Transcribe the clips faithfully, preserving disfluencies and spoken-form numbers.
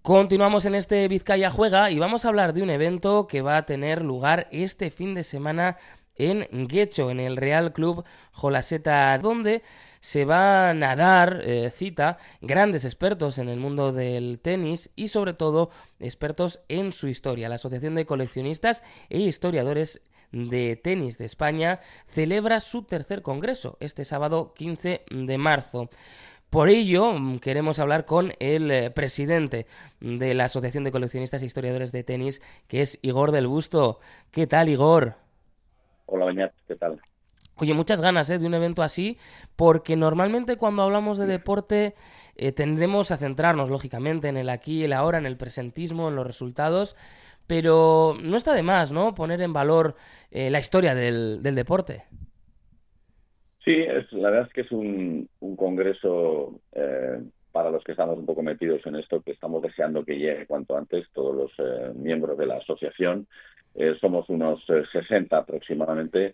Continuamos en este Vizcaya Juega y vamos a hablar de un evento que va a tener lugar este fin de semana en Guecho, en el Real Club Jolaseta, donde se van a dar eh, cita grandes expertos en el mundo del tenis y sobre todo expertos en su historia. La Asociación de Coleccionistas e Historiadores de Tenis de España celebra su tercer congreso este sábado quince de marzo. Por ello, queremos hablar con el eh, presidente de la Asociación de Coleccionistas e Historiadores de Tenis, que es Igor del Busto. ¿Qué tal, Igor? Hola, Beñat, ¿qué tal? Oye, muchas ganas ¿eh? de un evento así, porque normalmente cuando hablamos de deporte eh, tendemos a centrarnos, lógicamente, en el aquí y el ahora, en el presentismo, en los resultados, pero no está de más, ¿no?, poner en valor eh, la historia del, del deporte. Sí, es, la verdad es que es un, un congreso eh, para los que estamos un poco metidos en esto, que estamos deseando que llegue cuanto antes, todos los eh, miembros de la asociación. Eh, somos unos eh, sesenta aproximadamente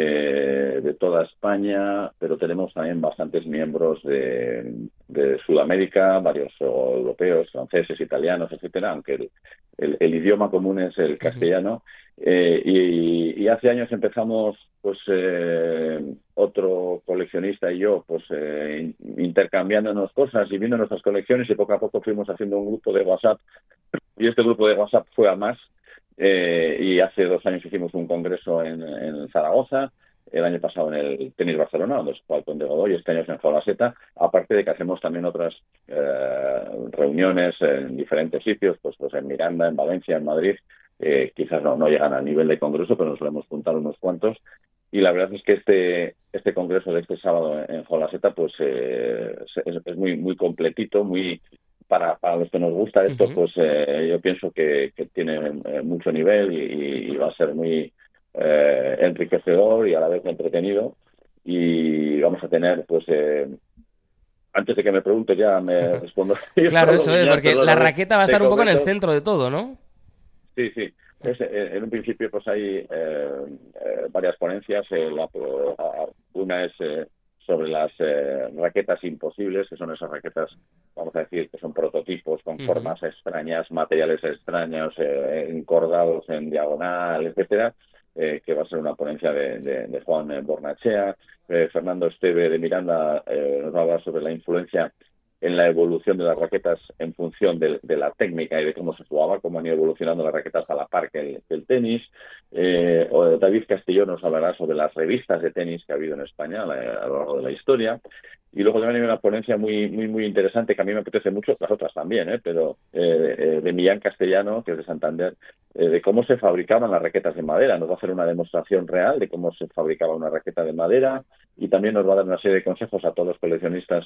eh, de toda España, pero tenemos también bastantes miembros de, de Sudamérica, varios europeos, franceses, italianos, etcétera, aunque el, el, el idioma común es el Uh-huh. castellano. Eh, y, y hace años empezamos, pues, eh, otro coleccionista y yo, pues, eh, intercambiándonos cosas y viendo nuestras colecciones, y poco a poco fuimos haciendo un grupo de WhatsApp, y este grupo de WhatsApp fue a más. Eh, y hace dos años hicimos un congreso en, en Zaragoza, el año pasado en el Tenis Barcelona, donde se juega el Conde Godó, y este año es en Jolaseta, aparte de que hacemos también otras eh, reuniones en diferentes sitios, pues, pues en Miranda, en Valencia, en Madrid. Eh, quizás no, no llegan al nivel de congreso, pero nos solemos juntar unos cuantos. Y la verdad es que este este congreso de este sábado en Jolaseta, pues eh, es, es muy muy completito, muy para, para los que nos gusta esto, Uh-huh. pues eh, yo pienso que, que tiene eh, mucho nivel y, y va a ser muy eh, enriquecedor y a la vez entretenido. Y vamos a tener, pues, eh, antes de que me pregunte ya me respondo yo Claro, solo, eso es, Viñar, porque la perdóname, raqueta va a te estar un poco en el comento. centro de todo, ¿no? Sí, sí. Es, eh, en un principio, pues hay eh, eh, varias ponencias. Eh, la, una es eh, sobre las eh, raquetas imposibles, que son esas raquetas, vamos a decir, que son prototipos con Uh-huh. formas extrañas, materiales extraños, eh, encordados en diagonal, etcétera. Eh, que va a ser una ponencia de, de, de Juan Bornachea. Eh, Fernando Esteve de Miranda eh, nos va a hablar sobre la influencia en la evolución de las raquetas en función de, de la técnica y de cómo se jugaba, cómo han ido evolucionando las raquetas a la par que el, que el tenis. Eh, o David Castillo nos hablará sobre las revistas de tenis que ha habido en España a, la, a lo largo de la historia. Y luego también hay una ponencia muy muy muy interesante que a mí me apetece mucho, las otras también, ¿eh? pero eh, de Millán Castellano, que es de Santander, eh, de cómo se fabricaban las raquetas de madera. Nos va a hacer una demostración real de cómo se fabricaba una raqueta de madera, y también nos va a dar una serie de consejos a todos los coleccionistas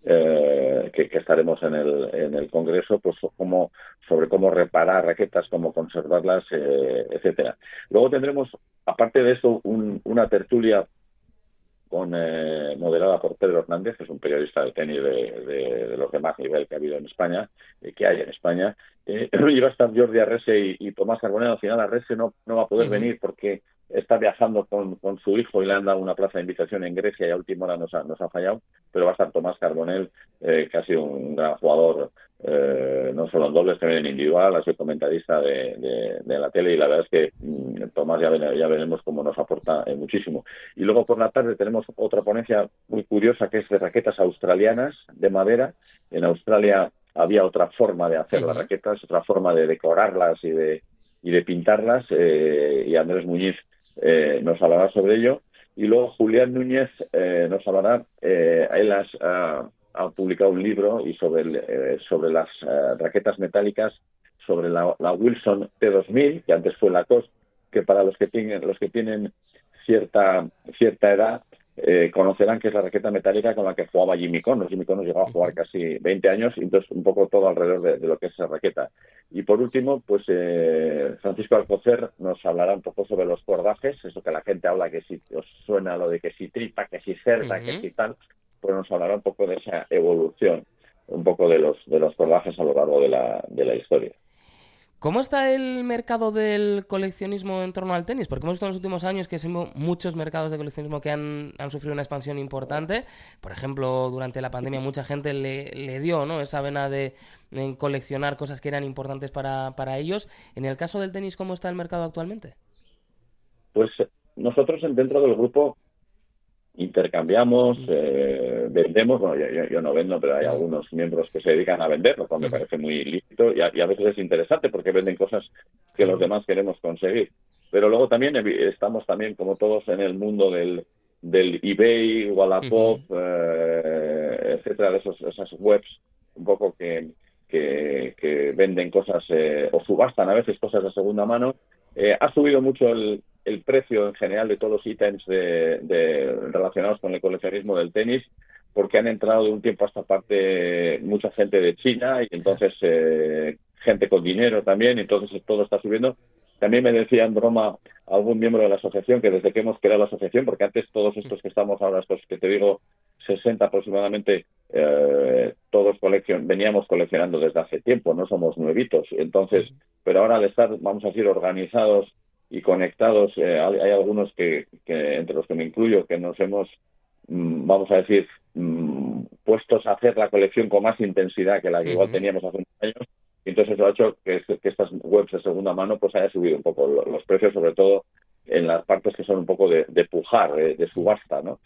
eh, que, que estaremos en el, en el congreso, pues como, sobre cómo reparar raquetas, cómo conservarlas, eh, etcétera. Luego tendremos, aparte de eso, un, una tertulia con, eh, moderada por Pedro Hernández, que es un periodista de tenis de, de, de los de más nivel que ha habido en España, eh, que hay en España. Eh, y va a estar Jordi Arrese y, y Tomás Carbonell. Al final Arrese no, no va a poder Uh-huh. venir porque está viajando con, con su hijo y le han dado una plaza de invitación en Grecia y a última hora nos ha, nos ha fallado, pero va a estar Tomás Carbonell, eh, que ha sido un gran jugador, eh, no solo en dobles, también en individual, ha sido comentarista de, de, de la tele, y la verdad es que mmm, Tomás ya, ven, ya veremos cómo nos aporta eh, muchísimo. Y luego por la tarde tenemos otra ponencia muy curiosa, que es de raquetas australianas de madera. En Australia había otra forma de hacer las Uh-huh. raquetas, otra forma de decorarlas y de, y de pintarlas, eh, y Andrés Muñiz eh, nos hablará sobre ello. Y luego Julián Núñez eh, nos hablará, eh, él has, ha, ha publicado un libro y sobre, el, eh, sobre las eh, raquetas metálicas, sobre la, la Wilson T dos mil, que antes fue la Lacoste, que para los que tienen, los que tienen cierta, cierta edad, eh, conocerán que es la raqueta metálica con la que jugaba Jimmy Connors. Jimmy Connors llegó a jugar casi veinte años, y entonces un poco todo alrededor de, de lo que es esa raqueta. Y por último, pues eh, Francisco Alcocer nos hablará un poco sobre los cordajes, eso que la gente habla, que si os suena lo de que si tripa, que si cerda, que Uh-huh. si tal, pues nos hablará un poco de esa evolución, un poco de los de los cordajes a lo largo de la, de la historia. ¿Cómo está el mercado del coleccionismo en torno al tenis? Porque hemos visto en los últimos años que hay muchos mercados de coleccionismo que han, han sufrido una expansión importante. Por ejemplo, durante la pandemia mucha gente le, le dio, ¿no?, esa vena de, de coleccionar cosas que eran importantes para, para ellos. En el caso del tenis, ¿cómo está el mercado actualmente? Pues nosotros dentro del grupo intercambiamos, eh, vendemos, bueno, yo, yo, yo no vendo, pero hay Uh-huh. algunos miembros que se dedican a vender, lo cual me Uh-huh. parece muy lícito y a, y a veces es interesante porque venden cosas que los Claro. demás queremos conseguir. Pero luego también estamos también, como todos, en el mundo del, del eBay, Wallapop, Uh-huh. eh, etcétera, de esos, esas webs un poco que, que, que venden cosas eh, o subastan a veces cosas de segunda mano. Eh, ha subido mucho el, el precio en general de todos los ítems de, de, relacionados con el coleccionismo del tenis, porque han entrado de un tiempo a esta parte mucha gente de China y entonces eh, gente con dinero también, entonces todo está subiendo. También me decía en broma algún miembro de la asociación que desde que hemos creado la asociación, porque antes todos estos que estamos ahora, estos que te digo, sesenta aproximadamente, eh, todos coleccion veníamos coleccionando desde hace tiempo, no somos nuevitos. Entonces, pero ahora al estar, vamos a decir, organizados y conectados, eh, hay, hay algunos que, que, entre los que me incluyo, que nos hemos, mmm, vamos a decir, mmm, puestos a hacer la colección con más intensidad que la que igual Uh-huh. teníamos hace unos años. Y entonces eso ha hecho que, que estas webs de segunda mano pues haya subido un poco los precios, sobre todo en las partes que son un poco de, de pujar, de, de subasta, ¿no?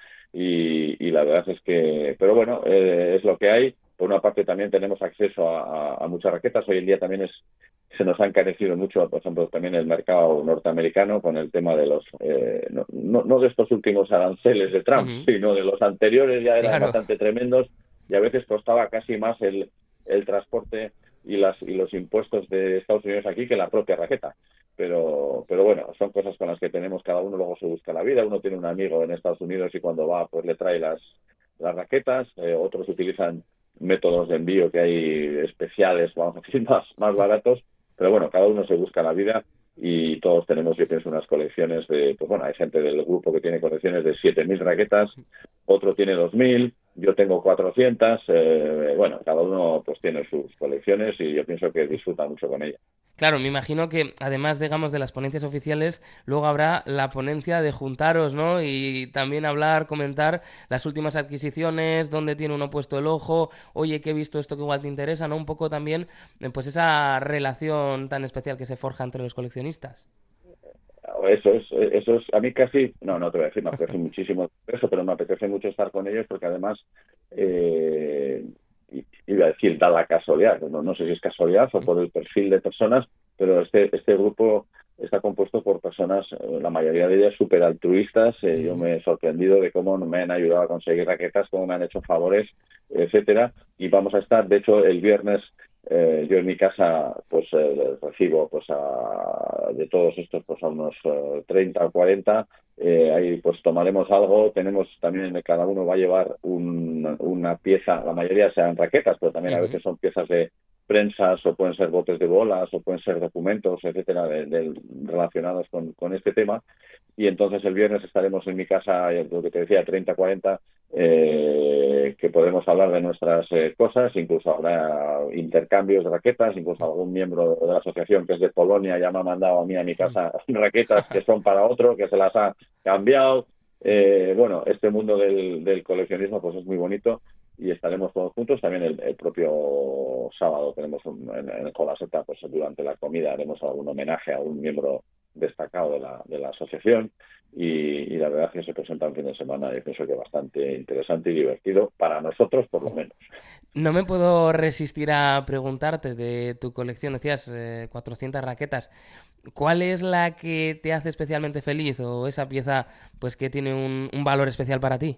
Y, y la verdad es que, pero bueno, eh, es lo que hay. Por una parte también tenemos acceso a, a, a muchas raquetas. Hoy en día también es se nos ha encarecido mucho, por ejemplo, también el mercado norteamericano con el tema de los, eh, no, no, no de estos últimos aranceles de Trump, Uh-huh. sino de los anteriores, ya eran Claro. bastante tremendos y a veces costaba casi más el, el transporte y, las, y los impuestos de Estados Unidos aquí que la propia raqueta. Pero, pero bueno, son cosas con las que tenemos, cada uno luego se busca la vida. Uno tiene un amigo en Estados Unidos y cuando va pues le trae las, las raquetas, eh, otros utilizan métodos de envío que hay especiales, vamos a decir, más, más baratos. Pero bueno, cada uno se busca la vida y todos tenemos, yo pienso, unas colecciones de, pues bueno, hay gente del grupo que tiene colecciones de siete mil raquetas, otro tiene dos mil, yo tengo cuatrocientas, eh, bueno, cada uno pues tiene sus colecciones y yo pienso que disfruta mucho con ellas. Claro, me imagino que además, digamos, de las ponencias oficiales, luego habrá la ponencia de juntaros, ¿no? Y también hablar, comentar las últimas adquisiciones, dónde tiene uno puesto el ojo, oye, que he visto esto que igual te interesa, ¿no? Un poco también, pues esa relación tan especial que se forja entre los coleccionistas. Eso es, eso es, a mí casi, no, no te voy a decir, me apetece muchísimo eso, pero me apetece mucho estar con ellos porque además, eh, iba a decir, da la casualidad, no, no sé si es casualidad o por el perfil de personas, pero este, este grupo está compuesto por personas, la mayoría de ellas súper altruistas. Eh, yo me he sorprendido de cómo me han ayudado a conseguir raquetas, cómo me han hecho favores, etcétera. Y vamos a estar, de hecho, el viernes, eh, yo en mi casa pues eh, recibo pues a, de todos estos pues a unos eh, treinta o cuarenta. Eh, ahí pues tomaremos algo. Tenemos también, cada uno va a llevar un, una pieza, la mayoría sean raquetas, pero también a Uh-huh. veces son piezas de prensas o pueden ser botes de bolas o pueden ser documentos, etcétera, de, de, relacionados con, con este tema. Y entonces el viernes estaremos en mi casa, lo que te decía, treinta, cuarenta, eh, que podemos hablar de nuestras eh, cosas, incluso habrá intercambios de raquetas, incluso algún miembro de la asociación que es de Polonia ya me ha mandado a mí a mi casa raquetas que son para otro, que se las ha cambiado. Eh, bueno, este mundo del, del coleccionismo pues es muy bonito y estaremos todos juntos. También el, el propio sábado tenemos un, en, en Jolaseta, pues durante la comida haremos algún homenaje a un miembro destacado de la, de la asociación y, y la verdad es que se presenta un fin de semana y pienso que bastante interesante y divertido para nosotros por lo menos. No me puedo resistir a preguntarte de tu colección, decías eh, cuatrocientas raquetas, ¿cuál es la que te hace especialmente feliz o esa pieza pues que tiene un, un valor especial para ti?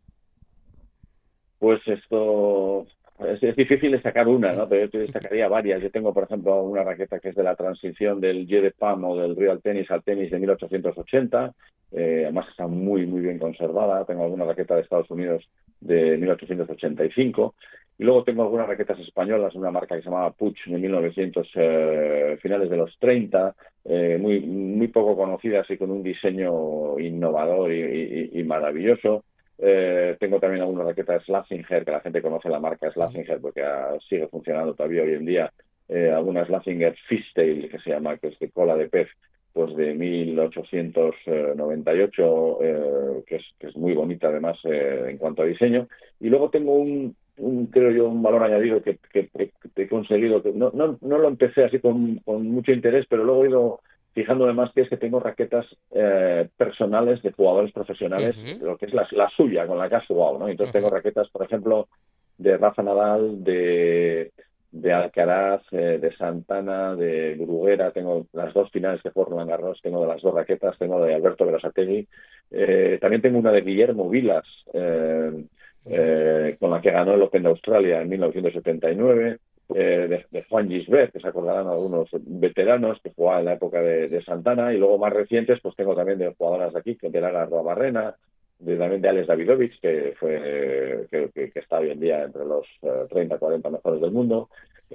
Pues esto es, es difícil destacar una, ¿no? Pero yo te destacaría varias. Yo tengo, por ejemplo, una raqueta que es de la transición del Jeu de Paume o del Real Tennis al tenis de mil ochocientos ochenta. Eh, además está muy, muy bien conservada. Tengo alguna raqueta de Estados Unidos de mil ochocientos ochenta y cinco. Y luego tengo algunas raquetas españolas, una marca que se llamaba Puig de mil novecientos, eh, finales de los treinta, eh, muy, muy poco conocidas y con un diseño innovador y, y, y maravilloso. Eh, tengo también alguna raqueta de Slazenger, que la gente conoce la marca Slazenger porque uh, sigue funcionando todavía hoy en día, eh, alguna Slasinger Fishtail, que se llama, que es de cola de pez, pues de mil ochocientos noventa y ocho, eh, que, es, que es muy bonita además eh, en cuanto a diseño. Y luego tengo un, un creo yo, un valor añadido que, que, que he conseguido, que no, no, no lo empecé así con, con mucho interés, pero luego he ido fijándome más, que es que tengo raquetas eh, personales de jugadores profesionales, Uh-huh. lo que es la, la suya, con la que has jugado, ¿no? Entonces uh-huh. tengo raquetas, por ejemplo, de Rafa Nadal, de... de Alcaraz, eh, de Santana, de Bruguera. Tengo las dos finales que jugó Roland Garros, tengo de las dos raquetas, tengo de Alberto Berasategui, eh, también tengo una de Guillermo Vilas, eh, eh, con la que ganó el Open de Australia en mil novecientos setenta y nueve, eh, de, de Juan Gisbert, que se acordarán algunos veteranos que jugaban en la época de, de Santana, y luego más recientes pues tengo también de jugadoras de aquí, que de Lara Arruabarrena, de, también de Alex Davidovich, que fue eh, que, que, que está hoy en día entre los eh, treinta, cuarenta mejores del mundo,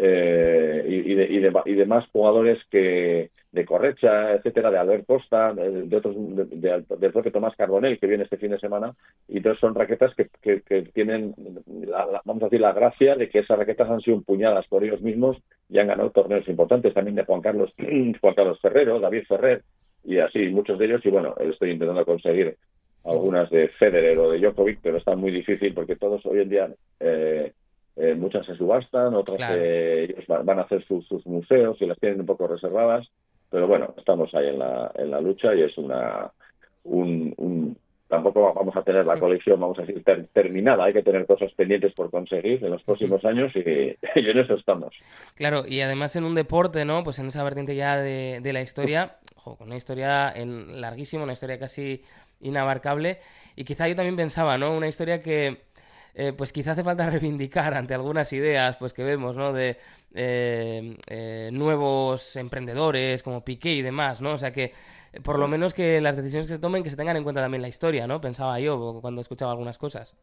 eh, y, y, de, y, de, y demás jugadores que de Correcha, etcétera, de Albert Costa, de, de otros, de, de, del propio Tomás Carbonell, que viene este fin de semana, y entonces son raquetas que, que, que tienen, la, la, vamos a decir, la gracia de que esas raquetas han sido empuñadas por ellos mismos y han ganado torneos importantes, también de Juan Carlos, Juan Carlos Ferrero, David Ferrer, y así, muchos de ellos, y bueno, estoy intentando conseguir algunas de Federer o de Djokovic, pero está muy difícil porque todos hoy en día, eh, eh, muchas se subastan, otras Claro. eh, ellos van a hacer sus, sus museos y las tienen un poco reservadas, pero bueno, estamos ahí en la, en la lucha, y es una un, un tampoco vamos a tener la colección, vamos a decir, ter, terminada, hay que tener cosas pendientes por conseguir en los próximos años, y, y en eso estamos. Claro, y además en un deporte, ¿no? Pues en esa vertiente ya de, de la historia, ojo, con una historia en, larguísima, una historia casi inabarcable, y quizá yo también pensaba, ¿no? Una historia que eh, pues quizá hace falta reivindicar ante algunas ideas pues que vemos, ¿no? De eh, eh, nuevos emprendedores como Piqué y demás, ¿no? O sea que por lo menos que las decisiones que se tomen, que se tengan en cuenta también la historia, ¿no? Pensaba yo cuando escuchaba algunas cosas.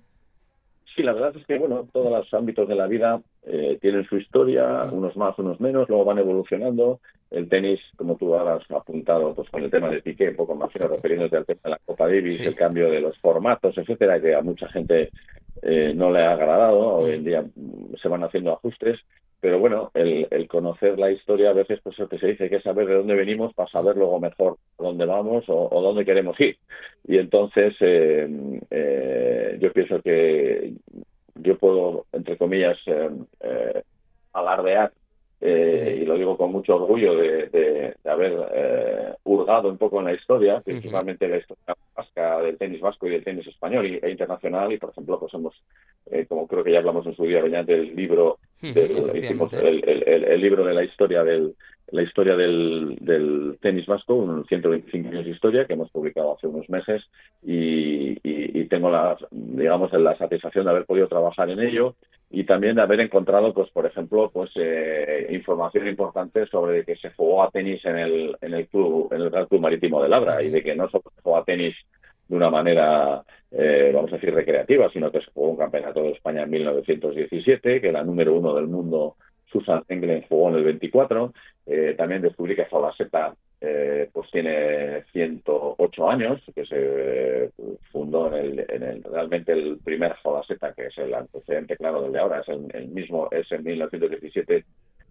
Sí, la verdad es que, bueno, todos los ámbitos de la vida eh, tienen su historia, unos más, unos menos, luego van evolucionando. El tenis, como tú has apuntado, pues con el tema de Piqué, un poco más refiriéndote al tema de la Copa Davis, sí. El cambio de los formatos, etcétera, que a mucha gente eh, no le ha agradado. Hoy en día se van haciendo ajustes, pero bueno, el, el conocer la historia, a veces pues lo que se dice, que es saber de dónde venimos para saber luego mejor dónde vamos o, o dónde queremos ir. Y entonces eh, eh, yo pienso que yo puedo, entre comillas, eh, eh, alardear, eh, y lo digo con mucho orgullo, de, de, de haber eh, hurgado un poco en la historia, principalmente la historia vasca, del tenis vasco y del tenis español y, e internacional. Y, por ejemplo, pues hemos, eh, como creo que ya hablamos en su día, del libro, del, hicimos el, el, el, el libro de la historia del la historia del, del tenis vasco, unos ciento veinticinco años de historia, que hemos publicado hace unos meses, y, y, y tengo la, digamos, la satisfacción de haber podido trabajar en ello, y también de haber encontrado, pues por ejemplo, pues eh, información importante sobre que se jugó a tenis en el en el club, en el Real Club Marítimo de Labra, y de que no solo se jugó a tenis de una manera, eh, vamos a decir, recreativa, sino que se jugó un campeonato de España en mil novecientos diecisiete, que la número uno del mundo, Susan Englen, jugó en el veinticuatro. Eh, también descubrí que Folaseta eh, pues tiene ciento ocho años, que se eh, fundó en el, en el realmente el primer Folaseta, que es el antecedente claro del de ahora, es el, el mismo, es en mil novecientos diecisiete.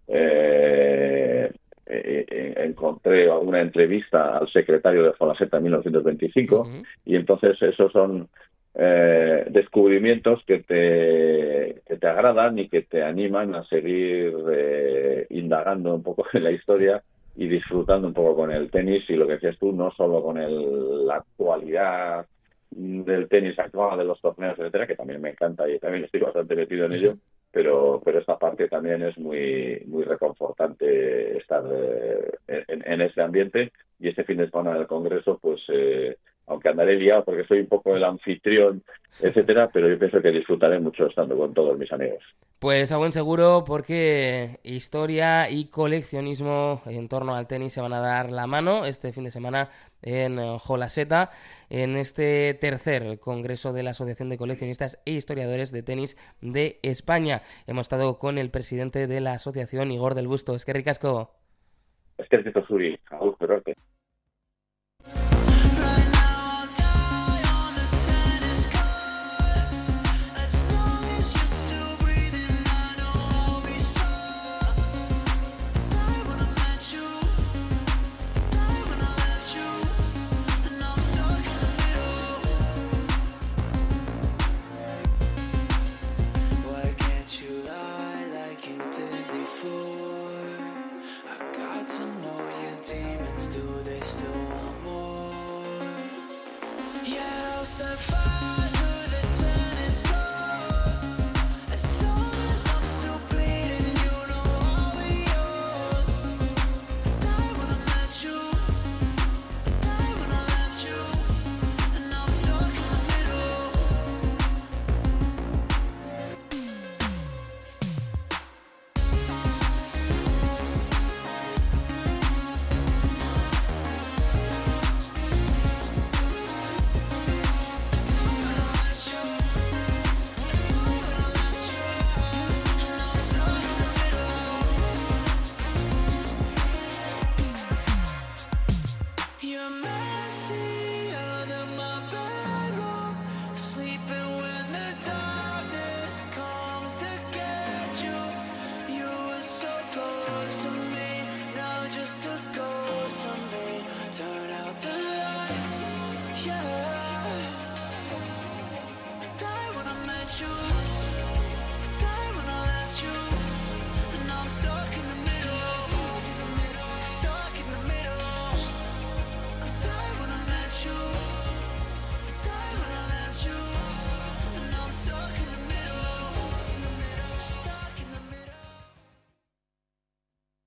Eh, eh, eh, encontré alguna entrevista al secretario de Folaseta en mil novecientos veinticinco, uh-huh. Y entonces esos son Eh, descubrimientos que te, que te agradan y que te animan a seguir eh, indagando un poco en la historia y disfrutando un poco con el tenis, y lo que decías tú, no solo con el, la actualidad del tenis actual, de los torneos, etcétera, que también me encanta y también estoy bastante metido en ello, pero pero esta parte también es muy muy reconfortante estar eh, en, en ese ambiente. Y este fin de semana del Congreso, pues eh, aunque andaré liado porque soy un poco el anfitrión, etcétera, pero yo pienso que disfrutaré mucho estando con todos mis amigos. Pues a buen seguro, porque historia y coleccionismo en torno al tenis se van a dar la mano este fin de semana en Jolaseta, en este tercer congreso de la Asociación de Coleccionistas e Historiadores de Tenis de España. Hemos estado con el presidente de la asociación, Igor del Busto. Eskerrik asko. Eskerrik asko zuri, agur, perrote. Close to